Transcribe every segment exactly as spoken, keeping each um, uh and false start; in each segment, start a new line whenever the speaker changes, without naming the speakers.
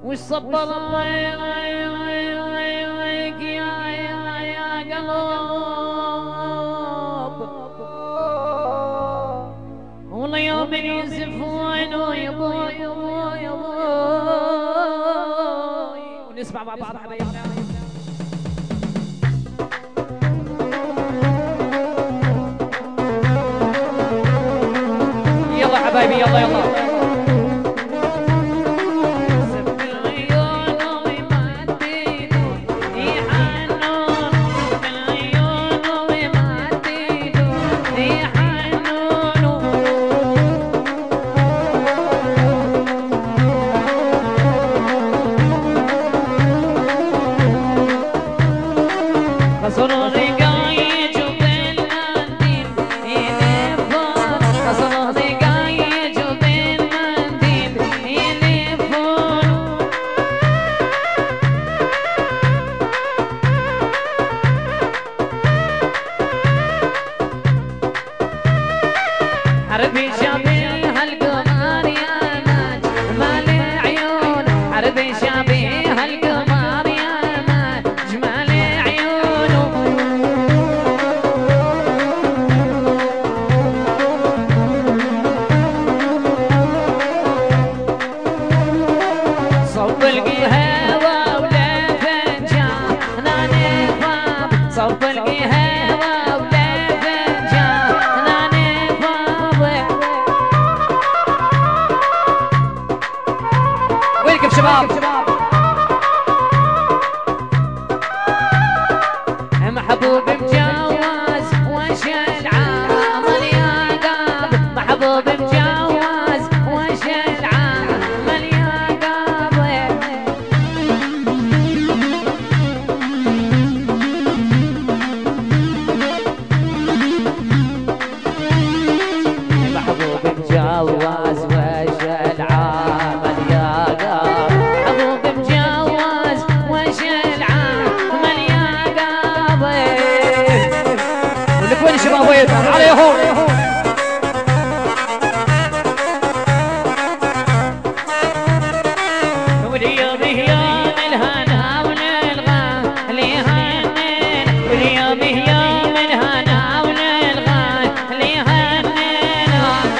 وش صبر عليك يا يا قلب والله يوم يزفون يا ابوي يا ابوي يا ابوي ونسمع مع بعض حبايبنا. يلا حبايبي يلا يلا عربي شابه هالقمر يا ماج جمال عيون عربي شابه هالقمر يا ماج جمال عيونه صوب القهوة ولا فنجان انا نفاض صوب القهوة ولا فنجان انا نفاض. وينكم شباب محبوب مجوز وش العمل يا قاب محبوب مجوز وش العمل يا قاب محبوب مجوز وش العمل يا قاب محبوب مجوز وش العمل يا قاب. ولك وين الشباب وين عليهم واليوم يوم الهنا ونلغى ليهنن واليوم يوم الهنا ونلغى ليهنن.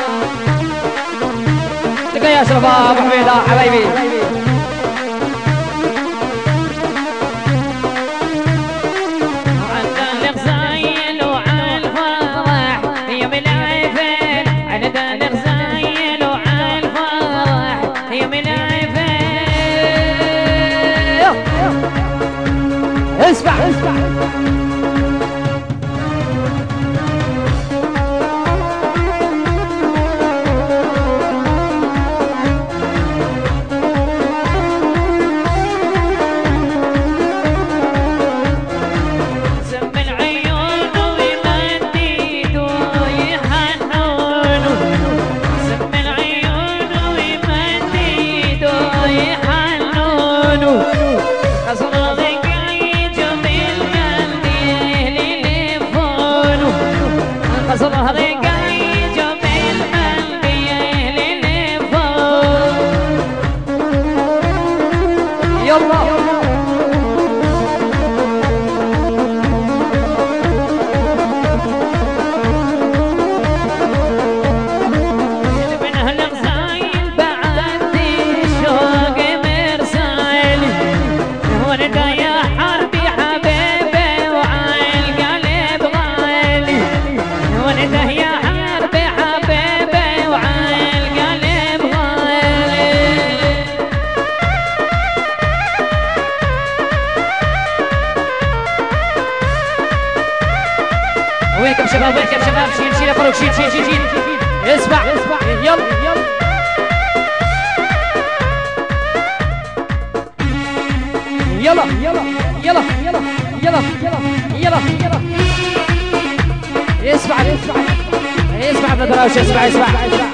لقى يا شباب حميدة حبايبي اسمع اسمع سم العيون ويمدد ويحنون سم العيون ويمدد ويحنون قصر ظهري قايد جميل قلبي للفوق يلا من اهل غزايل بعد الشوق مرسال ورد يا حربي حبيبي وعالقلب غالي ورده يا حربي حبيبي وعالقلب غالي. وينكم شباب وينكم شباب شيل شيل يا فاروق شيل شيل شيل شيل اسمع اسمع يلا يلا يلا يلا يلا يلا يلا يلا يلا اسمع اسمع اسمع ابن دراوش اسمع اسمع